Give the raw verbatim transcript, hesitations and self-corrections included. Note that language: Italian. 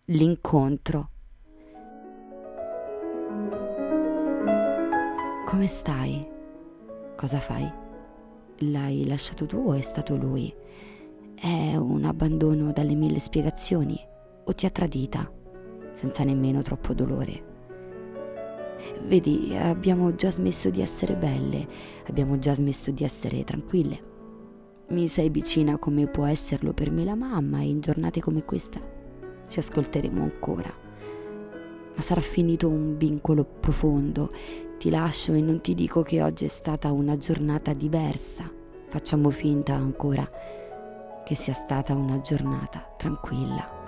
L'incontro. Come stai? Cosa fai? L'hai lasciato tu o è stato lui? È un abbandono dalle mille spiegazioni o ti ha tradita senza nemmeno troppo dolore? Vedi, abbiamo già smesso di essere belle, abbiamo già smesso di essere tranquille. Mi sei vicina come può esserlo per me la mamma, e in giornate come questa ci ascolteremo ancora. Ma sarà finito un vincolo profondo. Ti lascio e non ti dico che oggi è stata una giornata diversa. Facciamo finta ancora che sia stata una giornata tranquilla.